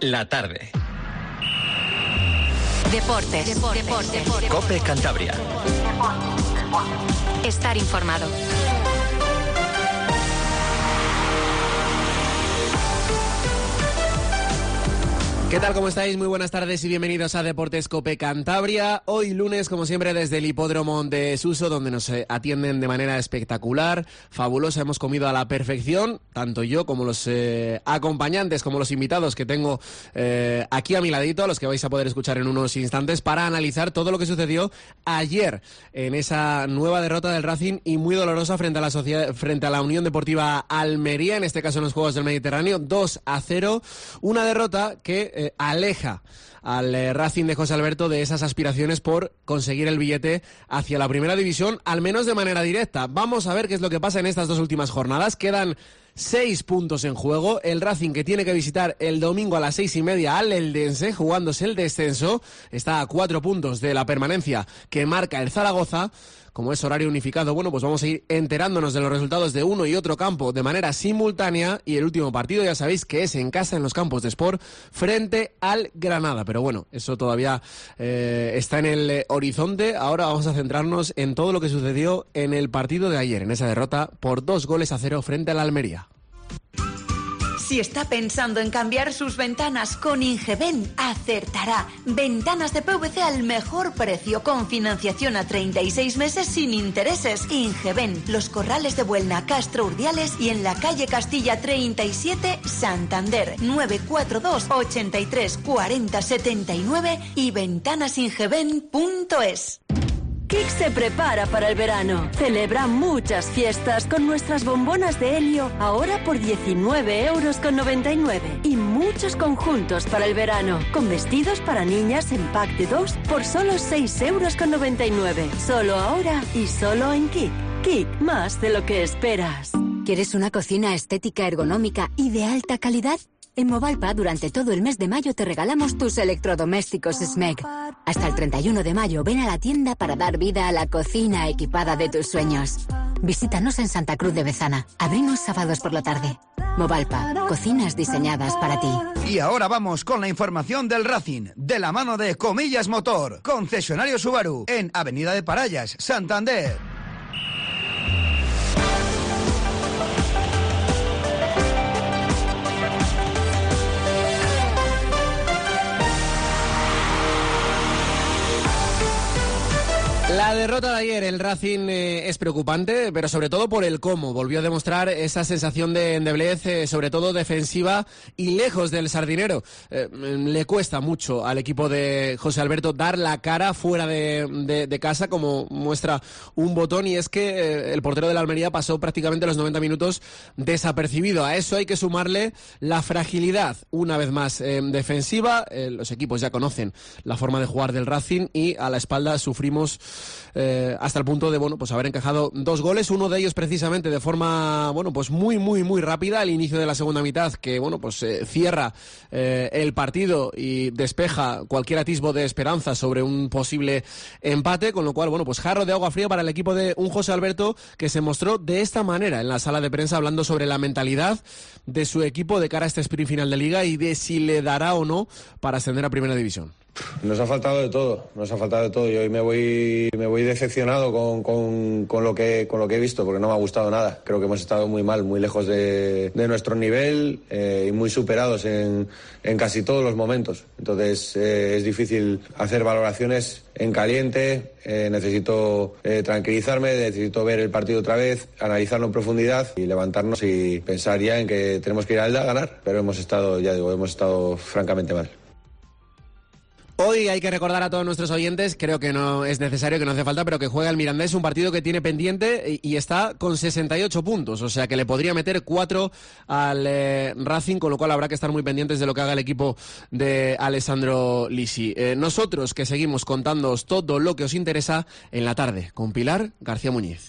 la tarde. Deportes. COPE Cantabria. Estar informado. ¿Qué tal? ¿Cómo estáis? Muy buenas tardes y bienvenidos a Deportes COPE Cantabria. Hoy lunes, como siempre, desde el hipódromo de Suso, donde nos atienden de manera espectacular, fabulosa. Hemos comido a la perfección, tanto yo como los acompañantes, como los invitados que tengo aquí a mi ladito, a los que vais a poder escuchar en unos instantes, para analizar todo lo que sucedió ayer en esa nueva derrota del Racing y muy dolorosa frente a la Unión Deportiva Almería, en este caso en los Juegos del Mediterráneo, 2-0. Una derrota que aleja al Racing de José Alberto de esas aspiraciones por conseguir el billete hacia la primera división, al menos de manera directa. Vamos a ver qué es lo que pasa en estas dos últimas jornadas. Quedan 6 puntos en juego. El Racing, que tiene que visitar el domingo a las 6:30 al Eldense, jugándose el descenso, está a 4 puntos de la permanencia que marca el Zaragoza. Como es horario unificado, bueno, pues vamos a ir enterándonos de los resultados de uno y otro campo de manera simultánea, y el último partido ya sabéis que es en casa, en los campos de Sport, frente al Granada. Pero bueno, eso todavía está en el horizonte. Ahora vamos a centrarnos en todo lo que sucedió en el partido de ayer, en esa derrota por 2-0 frente al Almería. Si está pensando en cambiar sus ventanas con Ingeben, acertará. Ventanas de PVC al mejor precio, con financiación a 36 meses sin intereses. Ingeben, Los Corrales de Buelna, Castro Urdiales y en la calle Castilla 37, Santander. 942 83 40 79 y ventanasingeben.es. Kick se prepara para el verano. Celebra muchas fiestas con nuestras bombonas de helio, ahora por 19,99 €. Y muchos conjuntos para el verano, con vestidos para niñas en pack de 2 por solo 6,99 €. Solo ahora y solo en Kick. Kick, más de lo que esperas. ¿Quieres una cocina estética, ergonómica y de alta calidad? En Movalpa, durante todo el mes de mayo, te regalamos tus electrodomésticos SMEG. Hasta el 31 de mayo, ven a la tienda para dar vida a la cocina equipada de tus sueños. Visítanos en Santa Cruz de Bezana. Abrimos sábados por la tarde. Movalpa, cocinas diseñadas para ti. Y ahora vamos con la información del Racing, de la mano de Comillas Motor, concesionario Subaru, en Avenida de Parallas, Santander. La derrota de ayer, el Racing es preocupante, pero sobre todo por el cómo. Volvió a demostrar esa sensación de endeblez, sobre todo defensiva y lejos del sardinero. Le cuesta mucho al equipo de José Alberto dar la cara fuera de casa, como muestra un botón, y es que el portero de la Almería pasó prácticamente los 90 minutos desapercibido. A eso hay que sumarle la fragilidad, una vez más, defensiva. Los equipos ya conocen la forma de jugar del Racing y a la espalda sufrimos hasta el punto de, bueno, pues haber encajado 2 goles, uno de ellos precisamente de forma, bueno, pues muy rápida al inicio de la segunda mitad, que, bueno, pues cierra el partido y despeja cualquier atisbo de esperanza sobre un posible empate, con lo cual, bueno, pues jarro de agua fría para el equipo de un José Alberto que se mostró de esta manera en la sala de prensa, hablando sobre la mentalidad de su equipo de cara a este sprint final de Liga y de si le dará o no para ascender a Primera División. Nos ha faltado de todo. Yo hoy me voy decepcionado con lo que he visto, porque no me ha gustado nada. Creo que hemos estado muy mal, muy lejos de nuestro nivel y muy superados en casi todos los momentos. Entonces es difícil hacer valoraciones en caliente. Necesito tranquilizarme, necesito ver el partido otra vez, analizarlo en profundidad y levantarnos y pensar ya en que tenemos que ir a Elda a ganar. Pero hemos estado francamente mal. Hoy hay que recordar a todos nuestros oyentes, creo que no es necesario, que no hace falta, pero que juega el Mirandés, un partido que tiene pendiente y está con 68 puntos, o sea que le podría meter 4 al Racing, con lo cual habrá que estar muy pendientes de lo que haga el equipo de Alessandro Lisi. Nosotros que seguimos contándoos todo lo que os interesa en la tarde, con Pilar García Muñiz.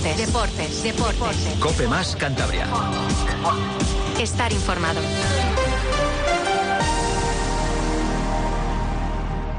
Deportes. COPE más Cantabria. Estar informado.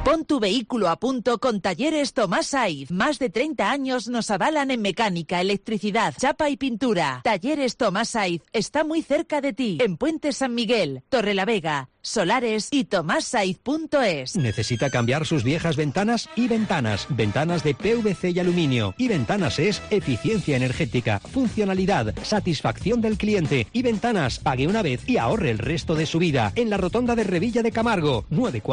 Pon tu vehículo a punto con Talleres Tomás Saiz. Más de 30 años nos avalan en mecánica, electricidad, chapa y pintura. Talleres Tomás Saiz está muy cerca de ti. En Puente San Miguel, Torrelavega, Solares y tomassaiz.es. ¿Necesita cambiar sus viejas ventanas? Y Ventanas. Ventanas de PVC y aluminio. Y Ventanas es eficiencia energética, funcionalidad, satisfacción del cliente. Y Ventanas, pague una vez y ahorre el resto de su vida. En la rotonda de Revilla de Camargo,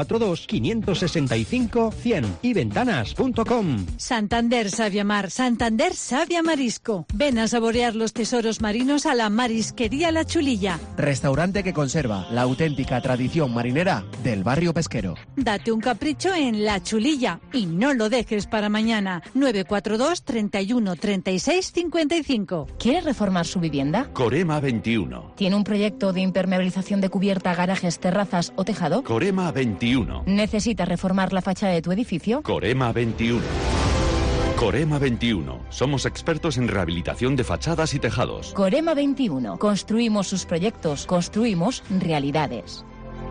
942-565-100. Y Ventanas.com. Santander sabe amar, Santander sabe a marisco. Ven a saborear los tesoros marinos a la Marisquería La Chulilla. Restaurante que conserva la auténtica tradición marinera del barrio pesquero. Date un capricho en La Chulilla y no lo dejes para mañana. 942 31 36 55. ¿Quiere reformar su vivienda? Corema 21. ¿Tiene un proyecto de impermeabilización de cubierta, garajes, terrazas o tejado? Corema 21. ¿Necesita reformar la fachada de tu edificio? Corema 21. Corema 21. Somos expertos en rehabilitación de fachadas y tejados. Corema 21. Construimos sus proyectos, construimos realidades.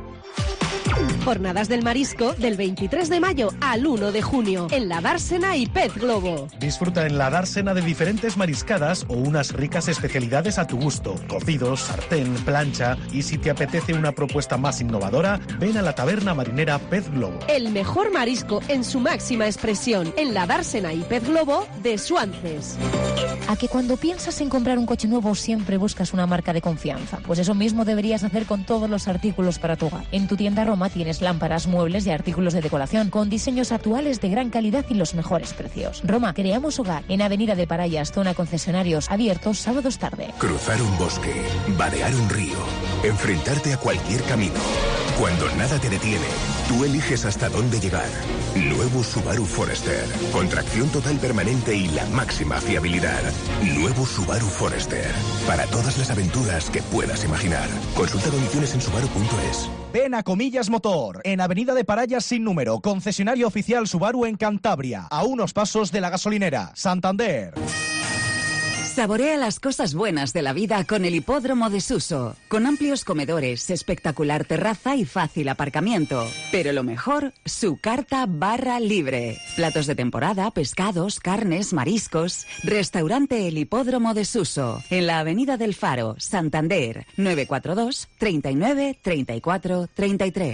Jornadas del Marisco del 23 de mayo al 1 de junio en la Dársena y Pez Globo. Disfruta en la Dársena de diferentes mariscadas o unas ricas especialidades a tu gusto. Cocidos, sartén, plancha y si te apetece una propuesta más innovadora, ven a la taberna marinera Pez Globo. El mejor marisco en su máxima expresión en la Dársena y Pez Globo de Suances. ¿A que cuando piensas en comprar un coche nuevo siempre buscas una marca de confianza? Pues eso mismo deberías hacer con todos los artículos para tu hogar. En tu tienda Roma tienes lámparas, muebles y artículos de decoración con diseños actuales de gran calidad y los mejores precios. Roma, creamos hogar en Avenida de Parayas, zona concesionarios, abiertos sábados tarde. Cruzar un bosque, vadear un río, enfrentarte a cualquier camino. Cuando nada te detiene, tú eliges hasta dónde llegar. Nuevo Subaru Forester, con tracción total permanente y la máxima fiabilidad. Nuevo Subaru Forester, para todas las aventuras que puedas imaginar. Consulta condiciones en subaru.es. Ven a Comillas Motor, en Avenida de Parayas sin número, concesionario oficial Subaru en Cantabria, a unos pasos de la gasolinera, Santander. Saborea las cosas buenas de la vida con el Hipódromo de Suso, con amplios comedores, espectacular terraza y fácil aparcamiento. Pero lo mejor, su carta barra libre. Platos de temporada, pescados, carnes, mariscos. Restaurante El Hipódromo de Suso, en la Avenida del Faro, Santander, 942 39 34 33.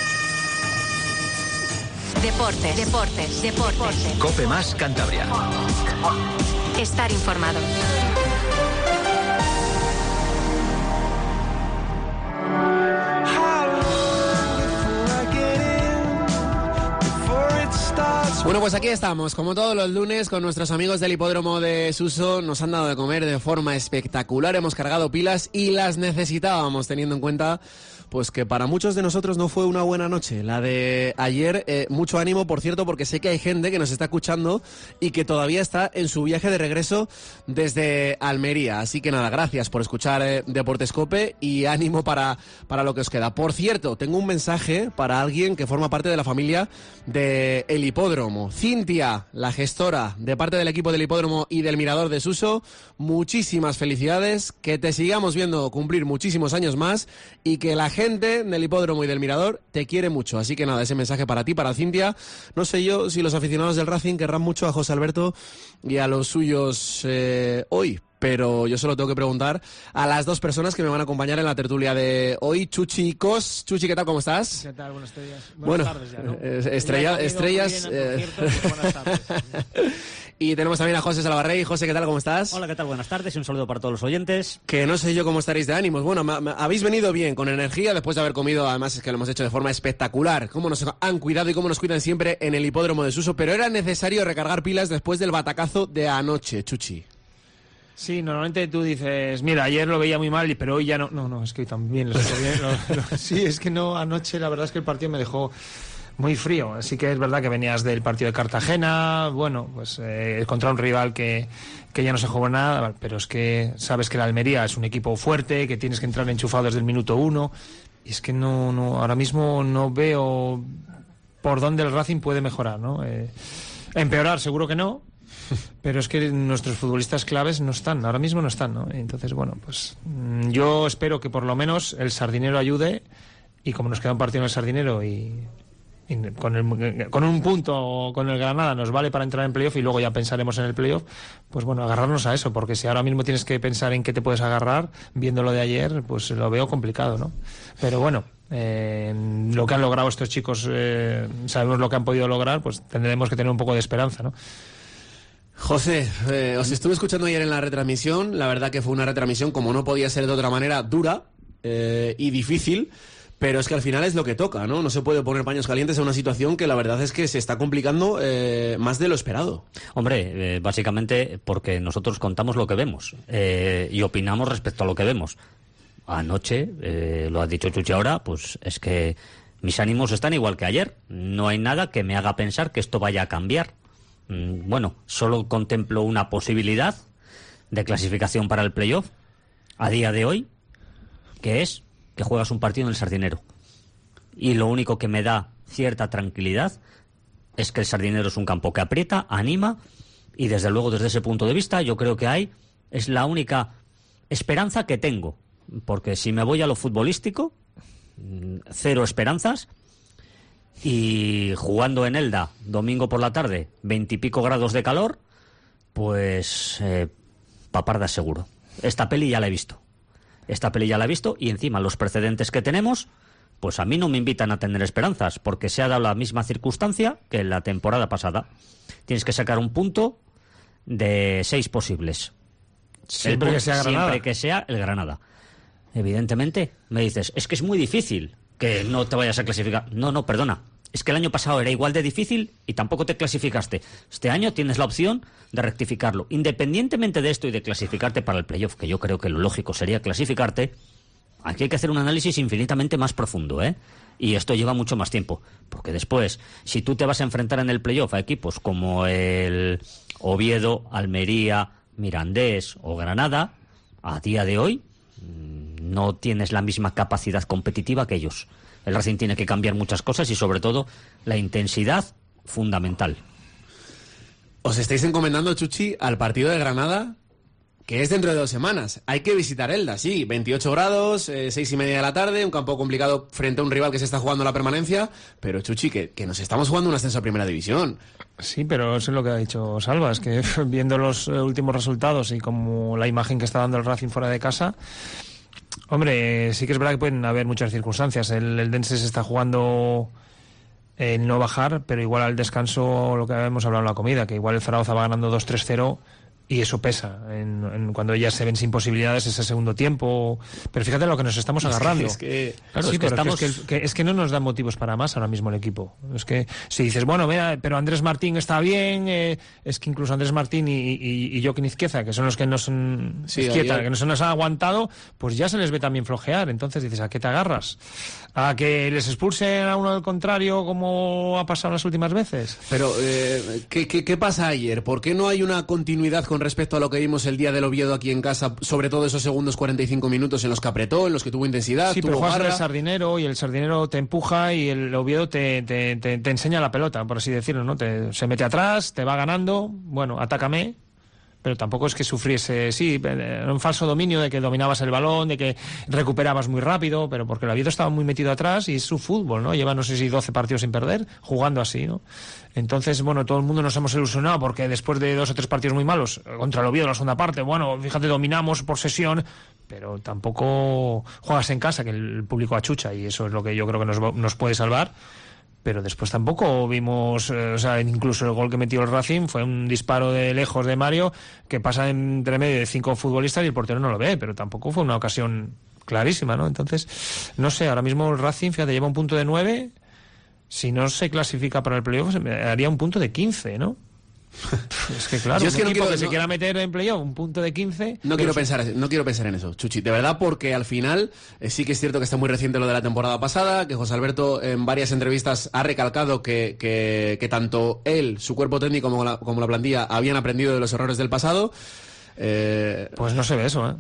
Deportes. Cope Más Cantabria. Estar informado. Bueno, pues aquí estamos, como todos los lunes, con nuestros amigos del Hipódromo de Suso. Nos han dado de comer de forma espectacular, hemos cargado pilas y las necesitábamos, teniendo en cuenta pues que para muchos de nosotros no fue una buena noche la de ayer. Mucho ánimo, por cierto, porque sé que hay gente que nos está escuchando y que todavía está en su viaje de regreso desde Almería. Así que nada, gracias por escuchar Deportes Cope y ánimo para lo que os queda. Por cierto, tengo un mensaje para alguien que forma parte de la familia de El Hipódromo. Cintia, la gestora de parte del equipo del Hipódromo y del Mirador de Suso, muchísimas felicidades, que te sigamos viendo cumplir muchísimos años más y que la gente del Hipódromo y del Mirador te quiere mucho. Así que nada, ese mensaje para ti, para Cintia. No sé yo si los aficionados del Racing querrán mucho a José Alberto y a los suyos hoy, pero yo se lo tengo que preguntar a las dos personas que me van a acompañar en la tertulia de hoy. Chuchi y Cos. Chuchi, ¿qué tal? ¿Cómo estás? ¿Qué tal? Buenas tardes. Bueno, tardes ya, ¿no? Estrellas. Buenas tardes. Y tenemos también a José Salvarrey. José, ¿qué tal? ¿Cómo estás? Hola, ¿qué tal? Buenas tardes y un saludo para todos los oyentes. Que no sé yo cómo estaréis de ánimos. Bueno, habéis venido bien, con energía, después de haber comido. Además es que lo hemos hecho de forma espectacular. Cómo nos han cuidado y cómo nos cuidan siempre en el Hipódromo de Suso. Pero era necesario recargar pilas después del batacazo de anoche, Chuchi. Sí, normalmente tú dices, mira, ayer lo veía muy mal, pero hoy ya no. No, es que hoy también lo estoy bien. Sí, es que no, anoche la verdad es que el partido me dejó muy frío. Así que es verdad que venías del partido de Cartagena, bueno, pues contra un rival que ya no se jugó nada, pero es que sabes que la Almería es un equipo fuerte, que tienes que entrar enchufado desde el minuto 1, y es que no ahora mismo no veo por dónde el Racing puede mejorar, ¿no? Empeorar seguro que no, pero es que nuestros futbolistas claves no están, ahora mismo no están, ¿no? Entonces, bueno, pues yo espero que por lo menos el Sardinero ayude, y como nos queda un partido en el Sardinero y con un punto con el Granada nos vale para entrar en playoff y luego ya pensaremos en el playoff, pues bueno, agarrarnos a eso, porque si ahora mismo tienes que pensar en qué te puedes agarrar, viendo lo de ayer, pues lo veo complicado, ¿no? Pero bueno, lo que han logrado estos chicos, sabemos lo que han podido lograr, pues tendremos que tener un poco de esperanza, ¿no? José, os estuve escuchando ayer en la retransmisión. La verdad que fue una retransmisión, como no podía ser de otra manera, dura y difícil, pero es que al final es lo que toca, ¿no? No se puede poner paños calientes en una situación que la verdad es que se está complicando más de lo esperado. Hombre, básicamente porque nosotros contamos lo que vemos y opinamos respecto a lo que vemos. Anoche, lo ha dicho Chuchi ahora, pues es que mis ánimos están igual que ayer. No hay nada que me haga pensar que esto vaya a cambiar. Bueno, solo contemplo una posibilidad de clasificación para el playoff a día de hoy, que es que juegas un partido en el Sardinero. Y lo único que me da cierta tranquilidad es que el Sardinero es un campo que aprieta, anima, y desde luego desde ese punto de vista yo creo que es la única esperanza que tengo, porque si me voy a lo futbolístico, cero esperanzas. Y jugando en Elda, domingo por la tarde, 20 y pico grados de calor, pues paparda seguro. Esta peli ya la he visto y encima los precedentes que tenemos, pues a mí no me invitan a tener esperanzas, porque se ha dado la misma circunstancia que en la temporada pasada. Tienes que sacar un punto de 6 posibles. Siempre que sea el Granada. Evidentemente, me dices, es que es muy difícil que no te vayas a clasificar. No, perdona. Es que el año pasado era igual de difícil y tampoco te clasificaste. Este año tienes la opción de rectificarlo. Independientemente de esto y de clasificarte para el playoff, que yo creo que lo lógico sería clasificarte, aquí hay que hacer un análisis infinitamente más profundo, ¿eh? Y esto lleva mucho más tiempo. Porque después, si tú te vas a enfrentar en el playoff a equipos como el Oviedo, Almería, Mirandés o Granada, a día de hoy no tienes la misma capacidad competitiva que ellos. El Racing tiene que cambiar muchas cosas y sobre todo la intensidad fundamental. Os estáis encomendando, Chuchi, al partido de Granada, que es dentro de 2 semanas. Hay que visitar Elda, sí, 28 grados, 6:30 de la tarde, un campo complicado frente a un rival que se está jugando la permanencia, pero Chuchi, que nos estamos jugando un ascenso a Primera División. Sí, pero eso es lo que ha dicho Salva, es que viendo los últimos resultados y como la imagen que está dando el Racing fuera de casa, hombre, sí que es verdad que pueden haber muchas circunstancias. El Dense se está jugando el no bajar, pero igual al descanso, lo que habíamos hablado en la comida, que igual el Zaragoza va ganando 2-3-0 y eso pesa cuando ya se ven sin posibilidades ese segundo tiempo. Pero fíjate lo que nos estamos agarrando. Es que no nos dan motivos para más ahora mismo el equipo. Es que si dices, bueno, mira, pero Andrés Martín está bien, es que incluso Andrés Martín y Joaquín Izquierda, que son los que nos han aguantado, pues ya se les ve también flojear. Entonces dices, ¿a qué te agarras? ¿A que les expulsen a uno al contrario, como ha pasado las últimas veces? Pero, ¿qué pasa ayer? ¿Por qué no hay una continuidad con respecto a lo que vimos el día del Oviedo aquí en casa, sobre todo esos segundos 45 minutos en los que apretó, en los que tuvo intensidad? Sí, pero juegas con el Sardinero y el Sardinero te empuja y el Oviedo te enseña la pelota, por así decirlo, ¿no? Se mete atrás, te va ganando, bueno, atácame. Pero tampoco es que sufriese, un falso dominio de que dominabas el balón, de que recuperabas muy rápido, pero porque el Oviedo estaba muy metido atrás y es su fútbol, ¿no? Lleva, no sé si 12 partidos sin perder, jugando así, ¿no? Entonces, bueno, todo el mundo nos hemos ilusionado porque después de 2 o 3 partidos muy malos, contra el Oviedo en la segunda parte, bueno, fíjate, dominamos por sesión, pero tampoco juegas en casa, que el público achucha, y eso es lo que yo creo que nos puede salvar. Pero después tampoco vimos, incluso el gol que metió el Racing fue un disparo de lejos de Mario que pasa entre medio de 5 futbolistas y el portero no lo ve, pero tampoco fue una ocasión clarísima, ¿no? Entonces, no sé, ahora mismo el Racing, fíjate, lleva un punto de 9, si no se clasifica para el playoff haría un punto de 15, ¿no? Es que claro, un equipo que se quiera meter en playoff, un punto de 15... No quiero pensar en eso, Chuchi, de verdad, porque al final sí que es cierto que está muy reciente lo de la temporada pasada, que José Alberto en varias entrevistas ha recalcado que tanto él, su cuerpo técnico como la plantilla habían aprendido de los errores del pasado. Pues no se ve eso, ¿eh?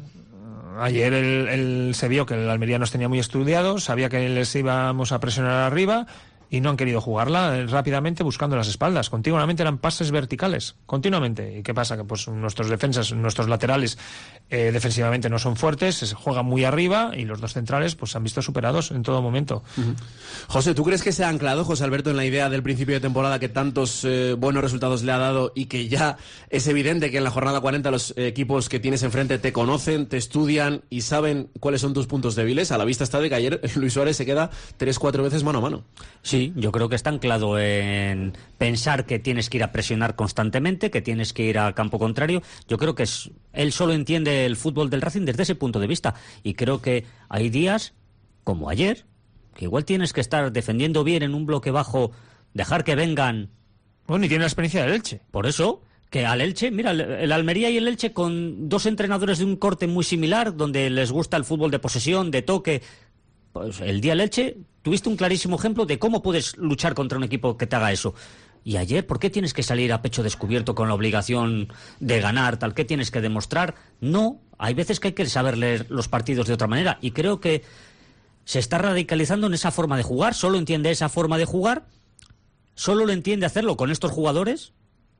Ayer se vio que el Almería nos tenía muy estudiados, sabía que les íbamos a presionar arriba y no han querido jugarla rápidamente buscando las espaldas. Continuamente eran pases verticales, continuamente. ¿Y qué pasa? Que pues nuestros defensas, nuestros laterales defensivamente no son fuertes, se juegan muy arriba y los dos centrales pues se han visto superados en todo momento. José, ¿tú crees que se ha anclado José Alberto en la idea del principio de temporada que tantos buenos resultados le ha dado y que ya es evidente que en la jornada 40 los equipos que tienes enfrente te conocen, te estudian y saben cuáles son tus puntos débiles? A la vista está de que ayer Luis Suárez se queda 3-4 veces mano a mano. Sí, yo creo que está anclado en pensar que tienes que ir a presionar constantemente, que tienes que ir al campo contrario. Yo creo que él solo entiende el fútbol del Racing desde ese punto de vista. Y creo que hay días, como ayer, que igual tienes que estar defendiendo bien en un bloque bajo, dejar que vengan... Bueno, y tiene la experiencia del Elche. Por eso, que al Elche, mira, el Almería y el Elche con dos entrenadores de un corte muy similar, donde les gusta el fútbol de posesión, de toque... Pues el día del Elche tuviste un clarísimo ejemplo de cómo puedes luchar contra un equipo que te haga eso. Y ayer, ¿por qué tienes que salir a pecho descubierto con la obligación de ganar, tal? ¿Qué tienes que demostrar? No, hay veces que hay que saber leer los partidos de otra manera. Y creo que se está radicalizando en esa forma de jugar, solo entiende esa forma de jugar, solo lo entiende hacerlo con estos jugadores.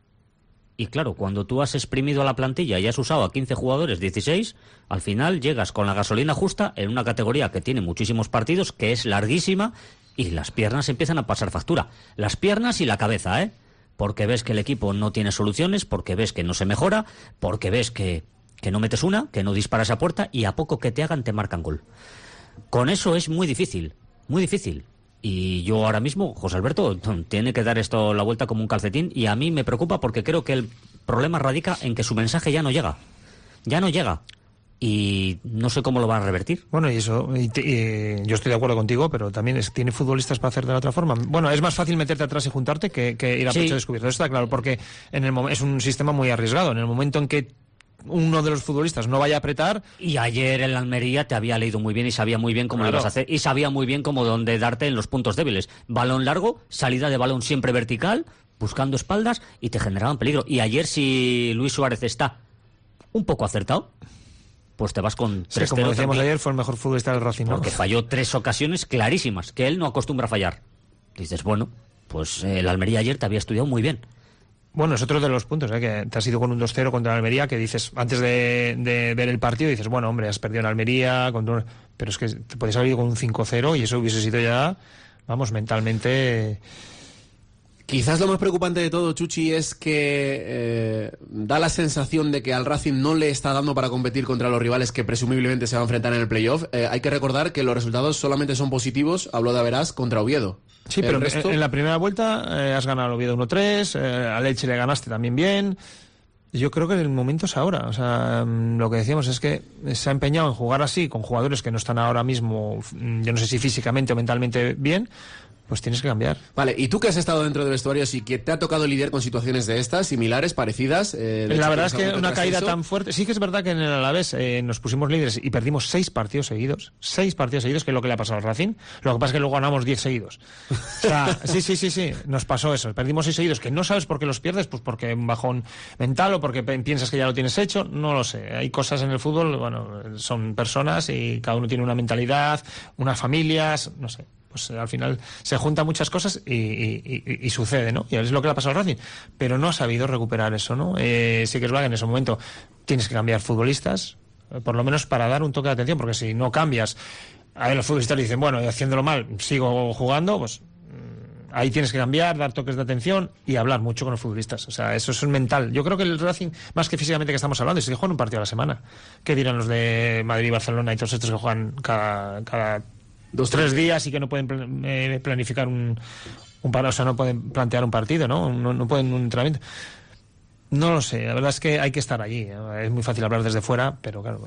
Y claro, cuando tú has exprimido a la plantilla y has usado a 15 jugadores, 16, al final llegas con la gasolina justa en una categoría que tiene muchísimos partidos, que es larguísima, y las piernas empiezan a pasar factura. Las piernas y la cabeza, ¿eh? Porque ves que el equipo no tiene soluciones, porque ves que no se mejora, porque ves que no metes una, que no disparas a puerta, y a poco que te hagan te marcan gol. Con eso es muy difícil, muy difícil. Y yo ahora mismo, José Alberto, tiene que dar esto la vuelta como un calcetín, y a mí me preocupa porque creo que el problema radica en que su mensaje ya no llega. Ya no llega. Y no sé cómo lo van a revertir. Bueno, y eso, yo estoy de acuerdo contigo, pero también tiene futbolistas para hacer de la otra forma. Bueno, es más fácil meterte atrás y juntarte que ir a pecho descubierto. Eso está claro, porque es un sistema muy arriesgado. En el momento en que uno de los futbolistas no vaya a apretar... Y ayer en la Almería te había leído muy bien y sabía muy bien cómo lo ibas a hacer, y sabía muy bien cómo dónde darte en los puntos débiles. Balón largo, salida de balón siempre vertical, buscando espaldas, y te generaban peligro. Y ayer, si Luis Suárez está un poco acertado, pues te vas con 3-0. Como decíamos ayer, fue el mejor futbolista del Racing, ¿no? Porque falló 3 ocasiones clarísimas, que él no acostumbra a fallar. Dices, bueno, pues el Almería ayer te había estudiado muy bien. Bueno, es otro de los puntos, que te has ido con un 2-0 contra el Almería, que dices, antes de ver el partido, dices, bueno, hombre, has perdido en Almería, pero es que te podías haber ido con un 5-0 y eso hubiese sido ya, vamos, mentalmente... Quizás lo más preocupante de todo, Chuchi, es que da la sensación de que al Racing no le está dando para competir contra los rivales que presumiblemente se van a enfrentar en el playoff. Hay que recordar que los resultados solamente son positivos, habló de Averas, contra Oviedo. Sí, pero en la primera vuelta has ganado al Oviedo 1-3, al Elche le ganaste también bien. Yo creo que el momento es ahora. O sea, lo que decíamos es que se ha empeñado en jugar así, con jugadores que no están ahora mismo, yo no sé si físicamente o mentalmente bien, pues tienes que cambiar. Vale, y tú que has estado dentro del vestuario, sí que te ha tocado lidiar con situaciones de estas, similares, parecidas. La verdad es que una caída tan fuerte. Sí que es verdad que en el Alavés nos pusimos líderes y perdimos 6 partidos seguidos. 6 partidos seguidos, que es lo que le ha pasado al Racing. Lo que pasa es que luego ganamos 10 seguidos. O sea, sí, nos pasó eso. Perdimos 6 seguidos, que no sabes por qué los pierdes, pues porque un bajón mental o porque piensas que ya lo tienes hecho. No lo sé. Hay cosas en el fútbol, bueno, son personas y cada uno tiene una mentalidad, unas familias, no sé. Pues al final se juntan muchas cosas y sucede, ¿no? Y es lo que le ha pasado al Racing. Pero no ha sabido recuperar eso, ¿no? Sí que es verdad que en ese momento tienes que cambiar futbolistas, por lo menos para dar un toque de atención, porque si no cambias, ahí los futbolistas dicen, bueno, haciéndolo mal, sigo jugando, pues ahí tienes que cambiar, dar toques de atención y hablar mucho con los futbolistas. O sea, eso es un mental. Yo creo que el Racing, más que físicamente que estamos hablando, es que juegan un partido a la semana. ¿Qué dirán los de Madrid y Barcelona y todos estos que juegan cada 2-3 días y que no pueden planificar un paro, o sea, no pueden plantear un partido, ¿no? No pueden un entrenamiento. No lo sé, la verdad es que hay que estar allí. Es muy fácil hablar desde fuera, pero claro,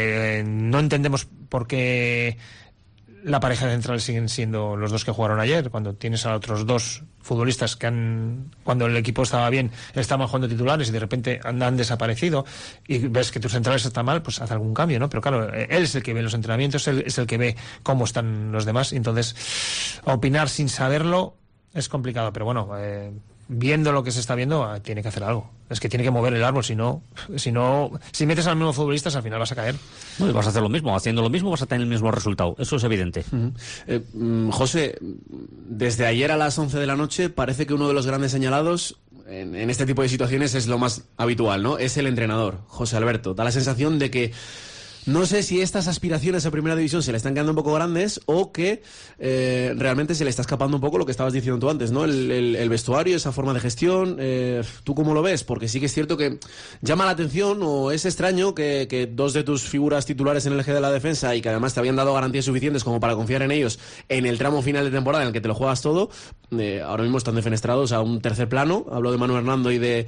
no entendemos por qué la pareja central siguen siendo los dos que jugaron ayer, cuando tienes a otros 2 futbolistas que cuando el equipo estaba bien, estaban jugando titulares y de repente han desaparecido y ves que tus centrales están mal, pues haz algún cambio, ¿no? Pero claro, él es el que ve los entrenamientos, él es el que ve cómo están los demás, y entonces opinar sin saberlo es complicado, pero bueno, viendo lo que se está viendo, tiene que hacer algo. Es que tiene que mover el árbol, si metes al mismo futbolista, al final vas a caer. No, y vas a hacer lo mismo, haciendo lo mismo vas a tener el mismo resultado, eso es evidente. José, desde ayer a las 11 de la noche parece que uno de los grandes señalados en este tipo de situaciones es lo más habitual, ¿no? Es el entrenador, José Alberto. Da la sensación de que no sé si estas aspiraciones a Primera División se le están quedando un poco grandes o que realmente se le está escapando un poco lo que estabas diciendo tú antes, ¿no? El vestuario, esa forma de gestión. ¿Tú cómo lo ves? Porque sí que es cierto que llama la atención o es extraño que dos de tus figuras titulares en el eje de la defensa y que además te habían dado garantías suficientes como para confiar en ellos en el tramo final de temporada en el que te lo juegas todo, ahora mismo están defenestrados a un tercer plano. Hablo de Manu Hernando y de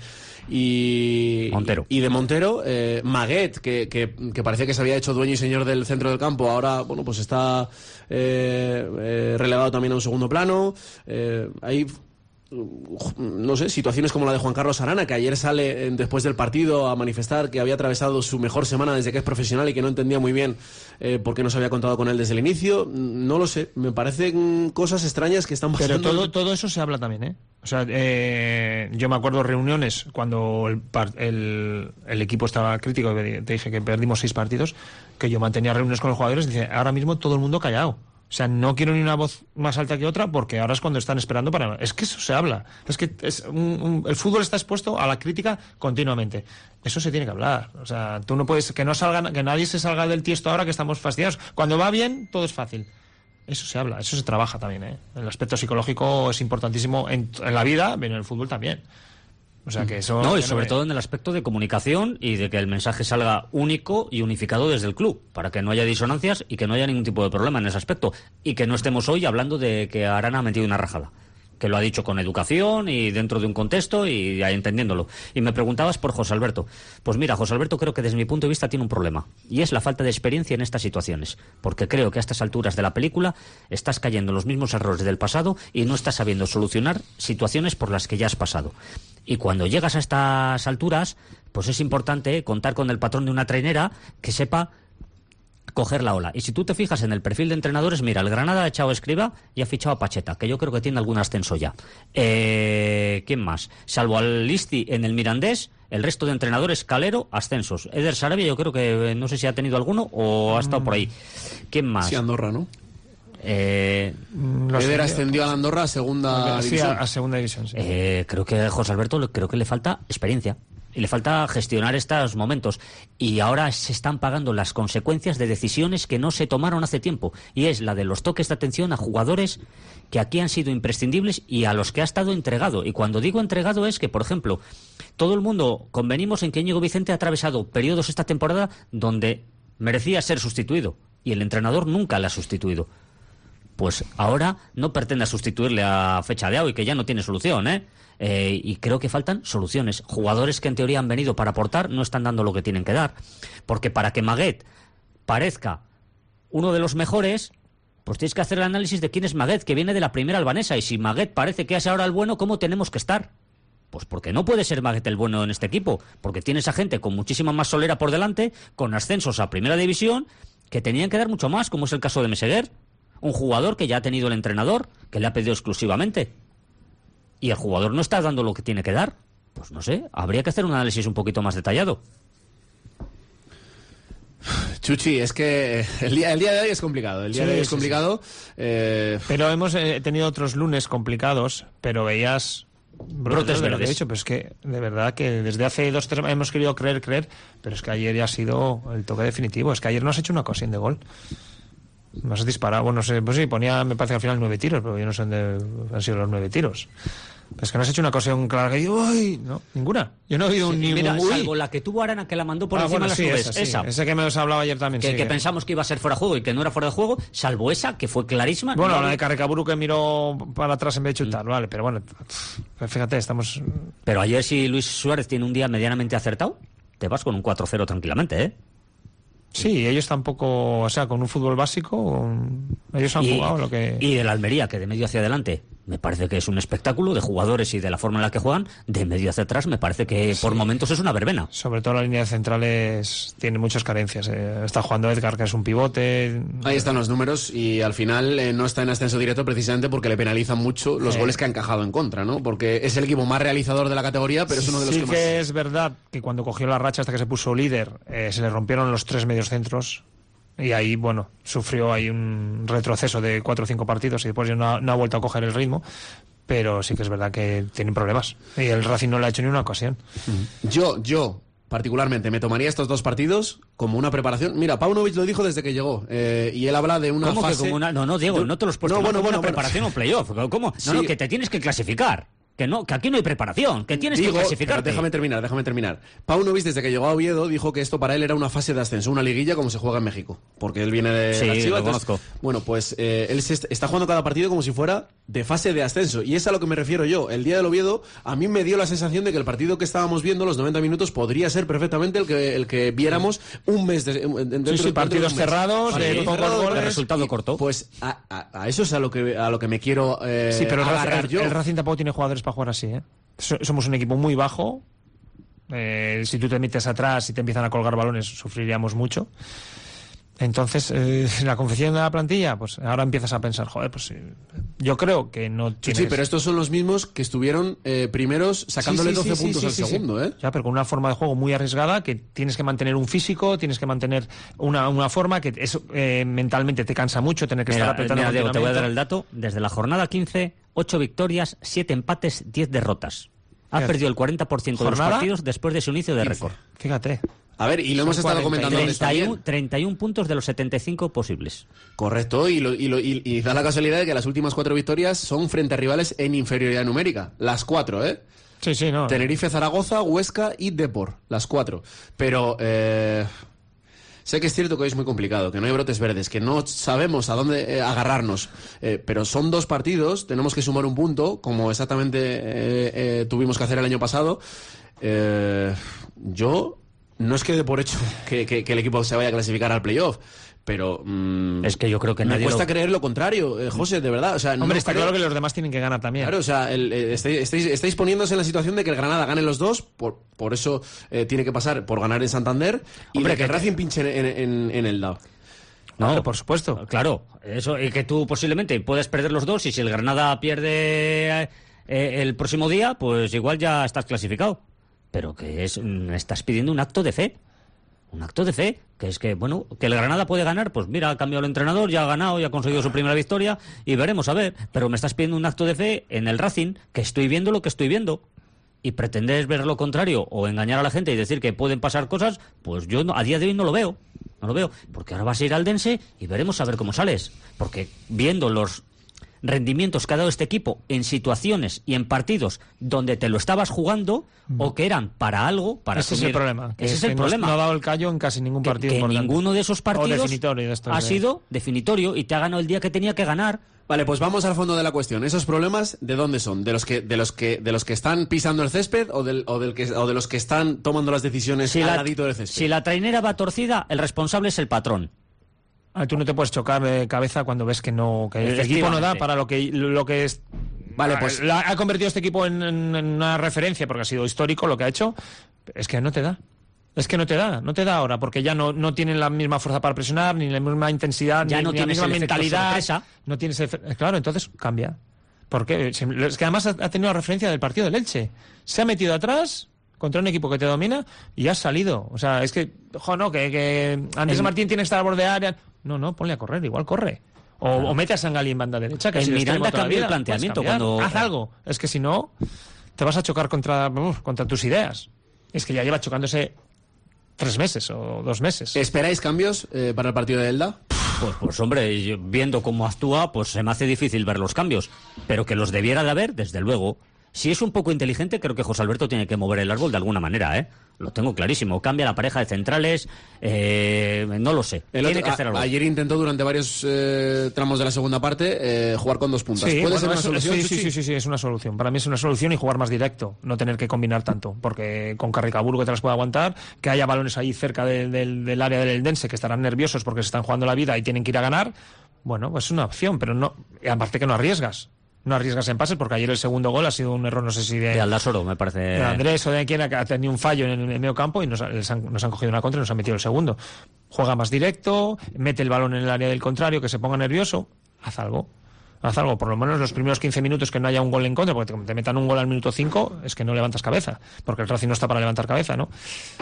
Montero. Maguet, que parece que se había hecho dueño y señor del centro del campo, ahora bueno, pues está relegado también a un segundo plano. Hay, no sé, situaciones como la de Juan Carlos Arana, que ayer sale después del partido a manifestar que había atravesado su mejor semana desde que es profesional y que no entendía muy bien por qué no se había contado con él desde el inicio. No lo sé, me parecen cosas extrañas que están pasando. Pero todo eso se habla también, ¿eh? O sea, yo me acuerdo reuniones cuando el equipo estaba crítico, te dije que perdimos 6 partidos, que yo mantenía reuniones con los jugadores y dice, ahora mismo todo el mundo callado. O sea, no quiero ni una voz más alta que otra porque ahora es cuando están esperando para... Es que eso se habla. Es que el fútbol está expuesto a la crítica continuamente. Eso se tiene que hablar. O sea, tú no puedes... Que nadie se salga del tiesto ahora que estamos fastidiados. Cuando va bien, todo es fácil. Eso se habla, eso se trabaja también, ¿eh? El aspecto psicológico es importantísimo en la vida, pero en el fútbol también. O sea que eso... No, y sobre todo en el aspecto de comunicación y de que el mensaje salga único y unificado desde el club, para que no haya disonancias y que no haya ningún tipo de problema en ese aspecto. Y que no estemos hoy hablando de que Arana ha metido una rajada. Que lo ha dicho con educación y dentro de un contexto y entendiéndolo. Y me preguntabas por José Alberto. Pues mira, José Alberto creo que desde mi punto de vista tiene un problema. Y es la falta de experiencia en estas situaciones. Porque creo que a estas alturas de la película estás cayendo en los mismos errores del pasado y no estás sabiendo solucionar situaciones por las que ya has pasado. Y cuando llegas a estas alturas, pues es importante contar con el patrón de una trainera que sepa coger la ola. Y si tú te fijas en el perfil de entrenadores, mira, el Granada ha echado a Escribá y ha fichado a Pacheta, que yo creo que tiene algún ascenso ya. ¿Quién más? Salvo al Listi en el Mirandés, el resto de entrenadores, Calero, ascensos. Eder Sarabia yo creo que no sé si ha tenido alguno o ha estado por ahí. ¿Quién más? Sí, Andorra, ¿no? Eder ascendió a Andorra a segunda división. Sí, a segunda división, sí. Creo que a José Alberto le falta experiencia. Y le falta gestionar estos momentos. Y ahora se están pagando las consecuencias de decisiones que no se tomaron hace tiempo. Y es la de los toques de atención a jugadores que aquí han sido imprescindibles y a los que ha estado entregado. Y cuando digo entregado es que, por ejemplo, todo el mundo convenimos en que Íñigo Vicente ha atravesado periodos esta temporada donde merecía ser sustituido. Y el entrenador nunca le ha sustituido. Pues ahora no pretenda sustituirle a fecha de hoy, que ya no tiene solución, ¿eh? Y creo que faltan soluciones. Jugadores que en teoría han venido para aportar no están dando lo que tienen que dar. Porque para que Maguet parezca uno de los mejores, pues tienes que hacer el análisis de quién es Maguet, que viene de la primera albanesa. Y si Maguet parece que es ahora el bueno, ¿cómo tenemos que estar? Pues porque no puede ser Maguet el bueno en este equipo. Porque tienes a gente con muchísima más solera por delante, con ascensos a primera división, que tenían que dar mucho más, como es el caso de Meseguer. Un jugador que ya ha tenido el entrenador, que le ha pedido exclusivamente. Y el jugador no está dando lo que tiene que dar. Pues no sé, habría que hacer un análisis un poquito más detallado. Chuchi, es que el día de hoy es complicado. El día de hoy es complicado. Pero hemos tenido otros lunes complicados, pero veías brotes verdes. Lo que he dicho, pero es que de verdad que desde hace 2-3 hemos querido creer, pero es que ayer ya ha sido el toque definitivo. Es que ayer no has hecho una ocasión de gol. No has disparado, bueno, no sé, pues sí, ponía, me parece que al final 9 tiros, pero yo no sé dónde han sido los 9 tiros. Es que no has hecho una ocasión clara que digo, ¡uy! No, ninguna. Yo no he oído ningún. Mira, salvo la que tuvo Arana, que la mandó por encima de las nubes. Esa que me os hablaba ayer también. Que pensamos que iba a ser fuera de juego y que no era fuera de juego, salvo esa, que fue clarísima. Bueno, la de Carrecaburu que miró para atrás en vez de chutar, vale, pero bueno, fíjate, estamos... Pero ayer si Luis Suárez tiene un día medianamente acertado, te vas con un 4-0 tranquilamente, ¿eh? Sí, ellos tampoco, o sea, con un fútbol básico, ellos han jugado lo que... Y el Almería, que de medio hacia adelante me parece que es un espectáculo de jugadores y de la forma en la que juegan. De medio hacia atrás me parece que por momentos es una verbena. Sobre todo la línea de centrales tiene muchas carencias. Está jugando Edgar, que es un pivote. Ahí están los números y al final no está en ascenso directo precisamente porque le penalizan mucho los goles que ha encajado en contra, ¿no? Porque es el equipo más realizador de la categoría, pero es uno de los que más... Sí que es verdad que cuando cogió la racha hasta que se puso líder, se le rompieron los 3 mediocentros. Y ahí, bueno, sufrió ahí un retroceso de 4 o 5 partidos y después ya no ha vuelto a coger el ritmo. Pero sí que es verdad que tienen problemas. Y el Racing no le ha hecho ni una ocasión. Yo particularmente, me tomaría estos 2 partidos como una preparación. Mira, Paunovic lo dijo desde que llegó. Y él habla de una fase... Que como una... No, Diego, no te los puedes tomar como una preparación o playoff. ¿Cómo? No, no, que te tienes que clasificar. Que aquí no hay preparación, que tienes que clasificar. Déjame terminar. Paunovic, desde que llegó a Oviedo, dijo que esto para él era una fase de ascenso, una liguilla como se juega en México. Porque él viene de la Chiva, lo conozco. Bueno, pues él está jugando cada partido como si fuera de fase de ascenso. Y es a lo que me refiero yo. El día del Oviedo, a mí me dio la sensación de que el partido que estábamos viendo, los 90 minutos, podría ser perfectamente el que viéramos un mes de partidos cerrados, de pocos goles. De resultado corto. Pues a eso es a lo que me quiero pero agarrar yo. El Racing tampoco tiene jugadores para jugar así, ¿eh? Somos un equipo muy bajo. Si tú te metes atrás y te empiezan a colgar balones, sufriríamos mucho. Entonces, la confección de la plantilla, pues ahora empiezas a pensar, joder, pues yo creo que no tienes... Sí, pero estos son los mismos que estuvieron primeros sacándole 12 puntos al segundo, ¿eh? Ya, pero con una forma de juego muy arriesgada, que tienes que mantener un físico, tienes que mantener una forma que eso mentalmente te cansa mucho, tener que estar apretando. Mira, Diego, te voy a dar el dato. Desde la jornada 15, 8 victorias, 7 empates, 10 derrotas. Ha perdido el 40% de los partidos después de su inicio de récord. Fíjate. A ver, y lo hemos estado comentando. 31 puntos de los 75 posibles. Correcto, y da la casualidad de que las últimas 4 victorias son frente a rivales en inferioridad numérica. Las 4, ¿eh? Sí, no. Tenerife, Zaragoza, Huesca y Depor. Las 4. Pero sé que es cierto que hoy es muy complicado, que no hay brotes verdes, que no sabemos a dónde agarrarnos. Pero son 2 partidos, tenemos que sumar un punto, como exactamente tuvimos que hacer el año pasado. Yo... No es que dé por hecho que el equipo se vaya a clasificar al playoff, pero es que yo creo que me cuesta creer lo contrario, José, de verdad. O sea, hombre, está claro que los demás tienen que ganar también. Claro, o sea, estáis poniéndose en la situación de que el Granada gane los 2, por eso tiene que pasar por ganar en Santander, y de que el Racing pinche en el DAO. No, pero por supuesto. Claro, eso, y que tú posiblemente puedes perder los 2, y si el Granada pierde el próximo día, pues igual ya estás clasificado. Pero que estás pidiendo un acto de fe. Un acto de fe, que es que, bueno, que el Granada puede ganar, pues mira, ha cambiado el entrenador, ya ha ganado, ya ha conseguido su primera victoria, y veremos, a ver. Pero me estás pidiendo un acto de fe en el Racing, que estoy viendo lo que estoy viendo. Y pretendes ver lo contrario, o engañar a la gente y decir que pueden pasar cosas, pues yo a día de hoy no lo veo. No lo veo, porque ahora vas a ir al Dense y veremos a ver cómo sales. Porque viendo los rendimientos que ha dado este equipo en situaciones y en partidos donde te lo estabas jugando o que eran para algo, para ese asumir. Es el problema. Ese es el problema. No ha dado el callo en casi ningún partido. Que ninguno de esos partidos ha sido definitorio y te ha ganado el día que tenía que ganar. Vale, pues vamos al fondo de la cuestión. ¿Esos problemas de dónde son? ¿De los que están pisando el césped o de los que están tomando las decisiones al ladito del césped? Si la trainera va torcida, el responsable es el patrón. Tú no te puedes chocar de cabeza cuando ves que el equipo no da para lo que es. Vale, pues ha convertido este equipo en una referencia porque ha sido histórico lo que ha hecho. Es que no te da. Es que no te da ahora, porque ya no tienen la misma fuerza para presionar, ni la misma intensidad, ya ni no la misma mentalidad. No tienes claro, entonces cambia. ¿Por qué? Es que además ha tenido la referencia del partido del Elche. Se ha metido atrás contra un equipo que te domina y has salido. O sea, es que, que Andrés Martín tiene que estar al borde de área. No, ponle a correr, igual corre. O mete a Sangalí en banda derecha, que el Miranda cambió el planteamiento cuando... Haz algo. Es que si no, te vas a chocar contra tus ideas. Es que ya lleva chocándose 3 meses o 2 meses. ¿Esperáis cambios para el partido de Elda? Pues hombre, viendo cómo actúa, pues se me hace difícil ver los cambios. Pero que los debiera de haber, desde luego. Si es un poco inteligente, creo que José Alberto tiene que mover el árbol de alguna manera, ¿eh? Lo tengo clarísimo. Cambia la pareja de centrales, no lo sé. Tiene que hacer algo. Ayer intentó durante varios tramos de la segunda parte jugar con 2 puntas. Sí, ¿Puede ser una solución? Sí, es una solución. Para mí es una solución y jugar más directo, no tener que combinar tanto, porque con Carricaburu que te las puede aguantar, que haya balones ahí cerca del área del Eldense que estarán nerviosos porque se están jugando la vida y tienen que ir a ganar. Bueno, pues es una opción, pero no, aparte que no arriesgas. no arriesgas en pases, porque ayer el segundo gol ha sido un error, no sé si de Aldasoro, me parece. De Andrés o de quien ha tenido un fallo en el medio campo y nos han cogido una contra y nos han metido el segundo. Juega más directo, mete el balón en el área del contrario, que se ponga nervioso, haz algo, por lo menos los primeros 15 minutos que no haya un gol en contra, porque te metan un gol al minuto 5, es que no levantas cabeza, porque el Racing no está para levantar cabeza, ¿no?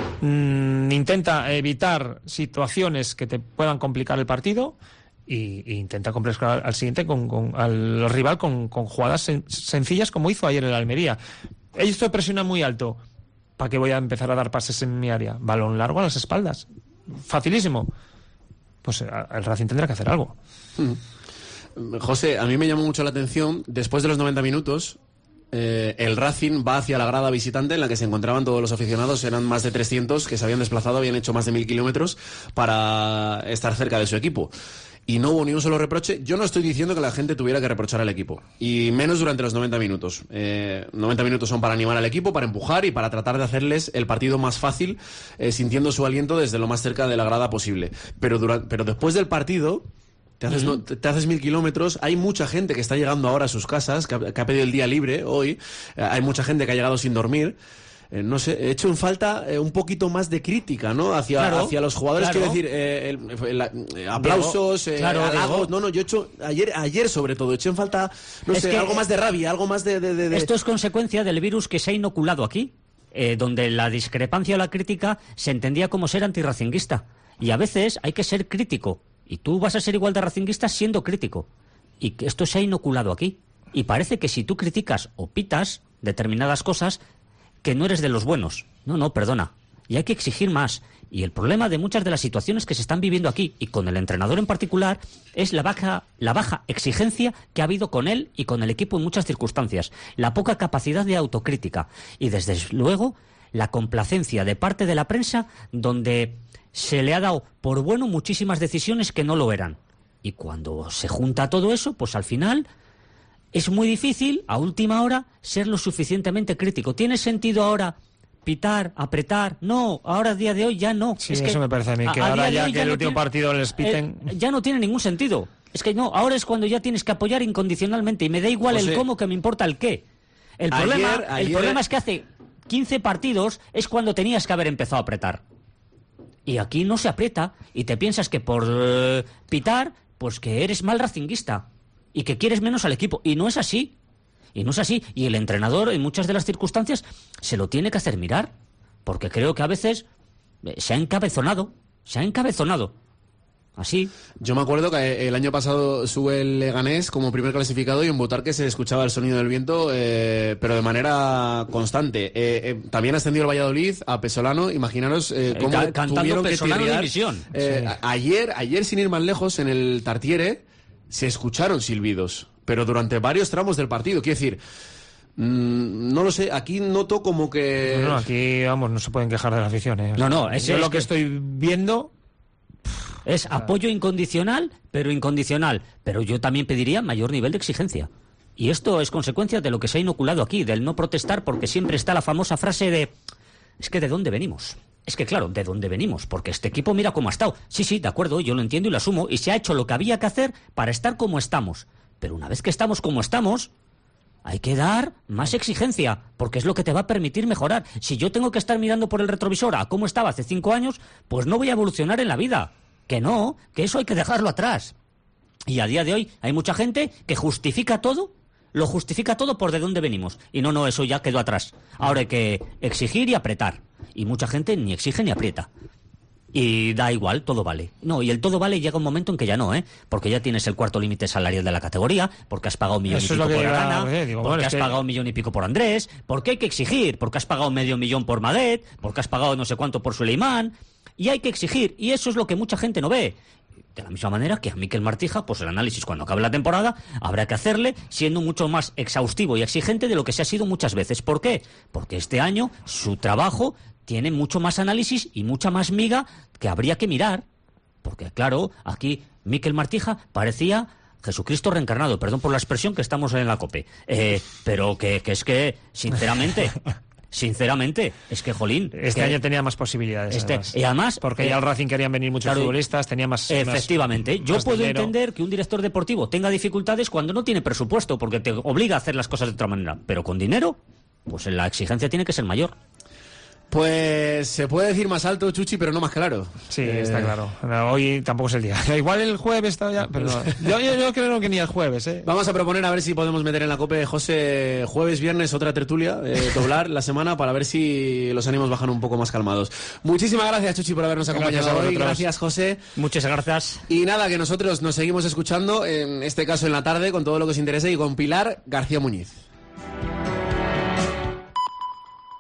Intenta evitar situaciones que te puedan complicar el partido y intenta complicar al siguiente al rival con jugadas sencillas, como hizo ayer el Almería. Esto presiona muy alto. ¿Para qué voy a empezar a dar pases en mi área? Balón largo a las espaldas. Facilísimo. Pues el Racing tendrá que hacer algo. José, a mí me llamó mucho la atención, después de los 90 minutos, el Racing va hacia la grada visitante en la que se encontraban todos los aficionados, eran más de 300 que se habían desplazado, habían hecho más de 1000 kilómetros para estar cerca de su equipo. Y no hubo ni un solo reproche. Yo no estoy diciendo que la gente tuviera que reprochar al equipo, y menos durante los 90 minutos. 90 minutos son para animar al equipo, para empujar y para tratar de hacerles el partido más fácil, sintiendo su aliento desde lo más cerca de la grada posible. Pero después del partido te haces 1000 kilómetros, hay mucha gente que está llegando ahora a sus casas, que ha pedido el día libre hoy, hay mucha gente que ha llegado sin dormir. No sé, he hecho en falta un poquito más de crítica, ¿no? Hacia los jugadores, quiero decir, aplausos, halagos. No, yo he hecho, ayer sobre todo, he hecho en falta, algo más de rabia, algo más de... Esto es consecuencia del virus que se ha inoculado aquí, donde la discrepancia o la crítica se entendía como ser antirracinguista. Y a veces hay que ser crítico, y tú vas a ser igual de racinguista siendo crítico. Y que esto se ha inoculado aquí. Y parece que si tú criticas o pitas determinadas cosas, que no eres de los buenos. No, perdona. Y hay que exigir más. Y el problema de muchas de las situaciones que se están viviendo aquí, y con el entrenador en particular, es la baja exigencia que ha habido con él y con el equipo en muchas circunstancias. La poca capacidad de autocrítica. Y desde luego, la complacencia de parte de la prensa, donde se le ha dado por bueno muchísimas decisiones que no lo eran. Y cuando se junta todo eso, pues al final es muy difícil, a última hora, ser lo suficientemente crítico. ¿Tiene sentido ahora pitar, apretar? No, ahora a día de hoy ya no. Sí, eso me parece a mí, que ahora ya que el último partido les piten... ya no tiene ningún sentido. Es que no, ahora es cuando ya tienes que apoyar incondicionalmente, y me da igual el cómo, que me importa el qué. El problema es que hace 15 partidos es cuando tenías que haber empezado a apretar. Y aquí no se aprieta, y te piensas que por pitar, pues que eres mal racinguista y que quieres menos al equipo. Y no es así. Y el entrenador, en muchas de las circunstancias, se lo tiene que hacer mirar. Porque creo que a veces se ha encabezonado. Así. Yo me acuerdo que el año pasado sube el Leganés como primer clasificado, y en Butarque se escuchaba el sonido del viento, pero de manera constante. También ha ascendido el Valladolid a Pesolano. Imaginaros cómo tuvieron que tirriar. Ayer, sin ir más lejos, en el Tartiere se escucharon silbidos, pero durante varios tramos del partido. Quiero decir, no lo sé, aquí noto como que... No, aquí, vamos, no se pueden quejar de la afición, ¿eh? Yo lo que estoy viendo... Es apoyo incondicional, pero incondicional. Pero yo también pediría mayor nivel de exigencia. Y esto es consecuencia de lo que se ha inoculado aquí, del no protestar, porque siempre está la famosa frase de... Es que ¿de dónde venimos? Es que claro, ¿de dónde venimos? Porque este equipo mira cómo ha estado. Sí, de acuerdo, yo lo entiendo y lo asumo, y se ha hecho lo que había que hacer para estar como estamos. Pero una vez que estamos como estamos, hay que dar más exigencia, porque es lo que te va a permitir mejorar. Si yo tengo que estar mirando por el retrovisor a cómo estaba hace 5 años, pues no voy a evolucionar en la vida. Que no, que eso hay que dejarlo atrás. Y a día de hoy hay mucha gente que justifica todo, lo justifica todo por de dónde venimos. Y no, eso ya quedó atrás. Ahora hay que exigir y apretar. Y mucha gente ni exige ni aprieta. Y da igual, todo vale. No, y el todo vale llega un momento en que ya no, ¿eh? Porque ya tienes el cuarto límite salarial de la categoría, porque has pagado 1,5 millones por Arana, porque has pagado 1,5 millones por Andrés, porque hay que exigir, porque has pagado 500,000 por Madet, porque has pagado no sé cuánto por Suleimán, y hay que exigir, y eso es lo que mucha gente no ve. De la misma manera que a Mikel Martija, pues el análisis cuando acabe la temporada habrá que hacerle siendo mucho más exhaustivo y exigente de lo que se ha sido muchas veces. ¿Por qué? Porque este año su trabajo tiene mucho más análisis y mucha más miga que habría que mirar. Porque claro, aquí Mikel Martija parecía Jesucristo reencarnado, perdón por la expresión, que estamos en la COPE. Pero que es que, sinceramente... Sinceramente, es que, jolín... Este año tenía más posibilidades. Y además... Porque ya al Racing querían venir muchos futbolistas, tenía más... Efectivamente. Yo puedo entender que un director deportivo tenga dificultades cuando no tiene presupuesto, porque te obliga a hacer las cosas de otra manera. Pero con dinero, pues la exigencia tiene que ser mayor. Pues se puede decir más alto, Chuchi, pero no más claro. Sí, está claro. Hoy tampoco es el día. Igual el jueves está ya, pero no. Yo creo que ni el jueves. Vamos a proponer a ver si podemos meter en la COPE, José, jueves, viernes, otra tertulia, doblar la semana para ver si los ánimos bajan un poco más calmados. Muchísimas gracias, Chuchi, por habernos acompañado hoy. Gracias, José. Muchas gracias. Y nada, que nosotros nos seguimos escuchando, en este caso en la tarde, con todo lo que os interese y con Pilar García Muñiz.